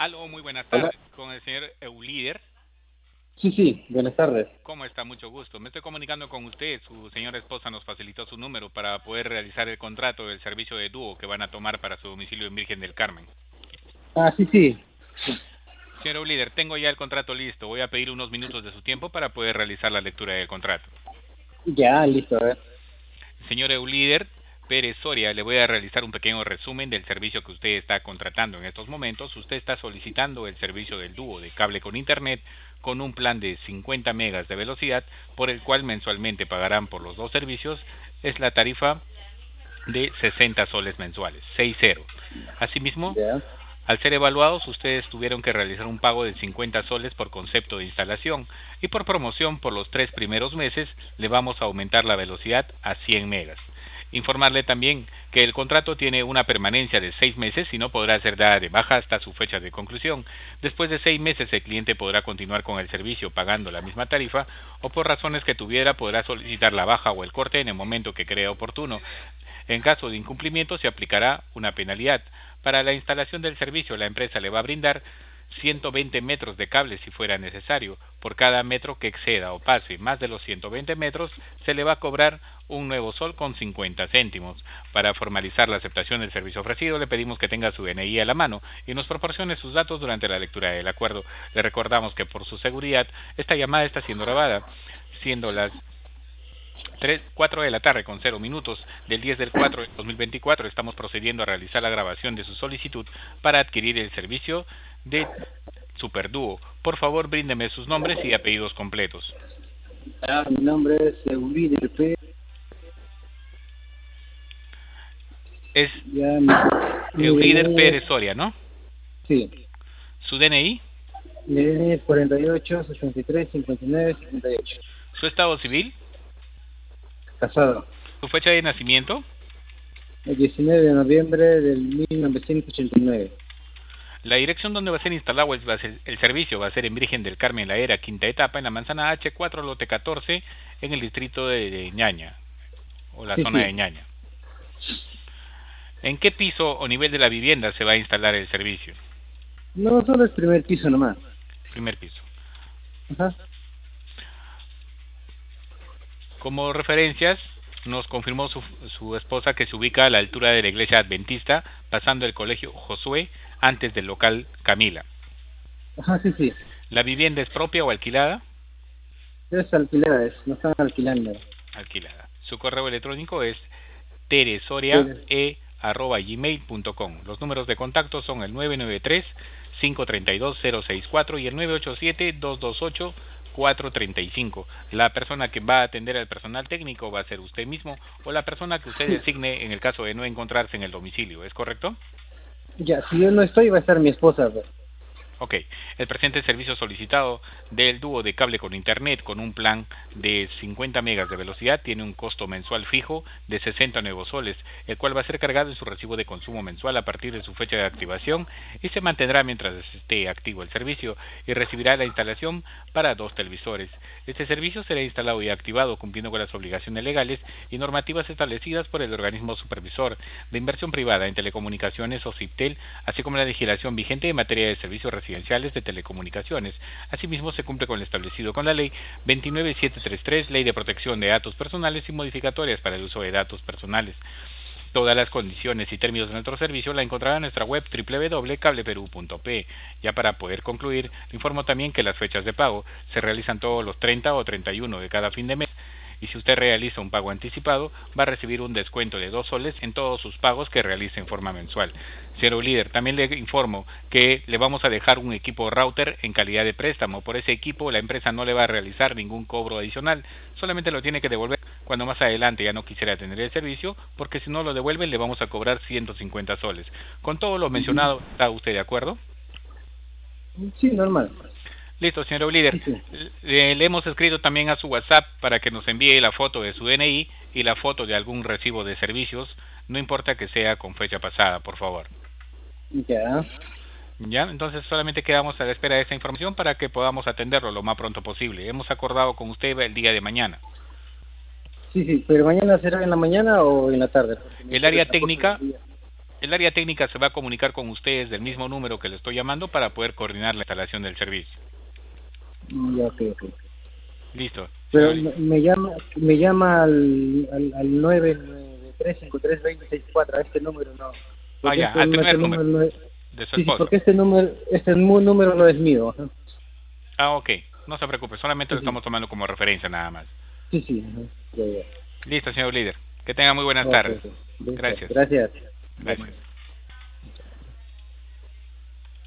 Aló, muy buenas Hola. tardes. Con el señor Eulider. Sí, sí, buenas tardes. ¿Cómo está? Mucho gusto. Me estoy comunicando con usted. Su señora esposa nos facilitó su número para poder realizar el contrato del servicio de dúo que van a tomar para su domicilio en Virgen del Carmen. Ah, sí, sí. Señor Eulider, tengo ya el contrato listo. Voy a pedir unos minutos de su tiempo para poder realizar la lectura del contrato. Ya, listo, a ver. Señor Eulider Pérez Soria, le voy a realizar un pequeño resumen del servicio que usted está contratando en estos momentos. Usted está solicitando el servicio del dúo de cable con internet con un plan de 50 megas de velocidad, por el cual mensualmente pagarán por los dos servicios. Es la tarifa de 60 soles mensuales, 60. Asimismo, Ya. al ser evaluados, ustedes tuvieron que realizar un pago de 50 soles por concepto de instalación, y por promoción por los 3 primeros meses le vamos a aumentar la velocidad a 100 megas. Informarle también que el contrato tiene una permanencia de 6 meses y no podrá ser dada de baja hasta su fecha de conclusión. Después de 6 meses el cliente podrá continuar con el servicio pagando la misma tarifa, o por razones que tuviera podrá solicitar la baja o el corte en el momento que crea oportuno. En caso de incumplimiento se aplicará una penalidad. Para la instalación del servicio, la empresa le va a brindar 120 metros de cable si fuera necesario. Por cada metro que exceda o pase más de los 120 metros, se le va a cobrar un nuevo sol con 50 céntimos. Para formalizar la aceptación del servicio ofrecido, le pedimos que tenga su DNI a la mano y nos proporcione sus datos durante la lectura del acuerdo. Le recordamos que por su seguridad, esta llamada está siendo grabada, siendo las 4 de la tarde con 0 minutos del 10 del 4 de 2024. Estamos procediendo a realizar la grabación de su solicitud para adquirir el servicio de Superdúo. Por favor, bríndeme sus nombres y apellidos completos. Mi nombre es Eulider P. Es Ya, mi Eulider DNI es, Pérez Soria, ¿no? sí, Su DNI, mi DNI es 48, 63, 59, 78. su estado civil, Casado. su fecha de nacimiento, El 19 de noviembre del 1989. la dirección donde va a ser instalado el servicio va a ser en Virgen del Carmen, La Era, quinta etapa, en la manzana H4, lote 14, en el distrito de Ñaña, o la Sí, zona de sí. Ñaña. ¿En qué piso o nivel de la vivienda se va a instalar el servicio? No, solo el primer piso nomás. Primer piso. Ajá. Como referencias, nos confirmó su esposa que se ubica a la altura de la iglesia adventista, pasando el colegio Josué, antes del local Camila. Ajá, sí, sí. ¿La vivienda es propia o alquilada? Es alquilada, no están alquilando. Alquilada. Su correo electrónico es Pero, teresoria@gmail.com. Los números de contacto son el 993-532-064 y el 987-228-435. La persona que va a atender al personal técnico va a ser usted mismo o la persona que usted sí. designe en el caso de no encontrarse en el domicilio. ¿Es correcto? Ya, si yo no estoy, va a estar mi esposa, pues. Ok, el presente servicio solicitado del dúo de cable con internet con un plan de 50 megas de velocidad tiene un costo mensual fijo de 60 nuevos soles, el cual va a ser cargado en su recibo de consumo mensual a partir de su fecha de activación y se mantendrá mientras esté activo el servicio, y recibirá la instalación para 2 televisores. Este servicio será instalado y activado cumpliendo con las obligaciones legales y normativas establecidas por el organismo supervisor de inversión privada en telecomunicaciones o CIPTEL, así como la legislación vigente en materia de servicios residenciales de telecomunicaciones. Asimismo, se cumple con lo establecido con la Ley 29733, Ley de Protección de Datos Personales y modificatorias para el uso de datos personales. Todas las condiciones y términos de nuestro servicio la encontrará en nuestra web www.cableperu.pe. Ya para poder concluir, le informo también que las fechas de pago se realizan todos los 30 o 31 de cada fin de mes, y si usted realiza un pago anticipado, va a recibir un descuento de 2 soles en todos sus pagos que realice en forma mensual. Señor líder, también le informo que le vamos a dejar un equipo router en calidad de préstamo. Por ese equipo la empresa no le va a realizar ningún cobro adicional, solamente lo tiene que devolver cuando más adelante ya no quisiera tener el servicio, porque si no lo devuelven le vamos a cobrar 150 soles. Con todo lo Ujú. mencionado, ¿está usted de acuerdo? Sí, normal. Listo, señor líder. Sí, sí. Le hemos escrito también a su WhatsApp para que nos envíe la foto de su DNI y la foto de algún recibo de servicios, no importa que sea con fecha pasada, por favor. Ya. Ya, entonces solamente quedamos a la espera de esa información para que podamos atenderlo lo más pronto posible. Hemos acordado con usted el día de mañana. Sí, sí, pero mañana será en la mañana o en la tarde, porque mi El esposa área está por todo el técnica, día. El área técnica se va a comunicar con ustedes del mismo número que le estoy llamando para poder coordinar la instalación del servicio. Ya, ok, ok. Listo, Pero señor. me llama al 993532064, a este número no. Ah, Porque ya, al primer este número número no es... de su Sí, sí, esposo. porque este número no es mío. Ajá. Ah, ok. No se preocupe, solamente Sí, lo sí, estamos tomando como referencia nada más. sí, sí. Ajá. Ya, ya. Listo, señor líder. Que tenga muy buenas Ok, tardes. ok. Listo. Gracias. Gracias. Gracias.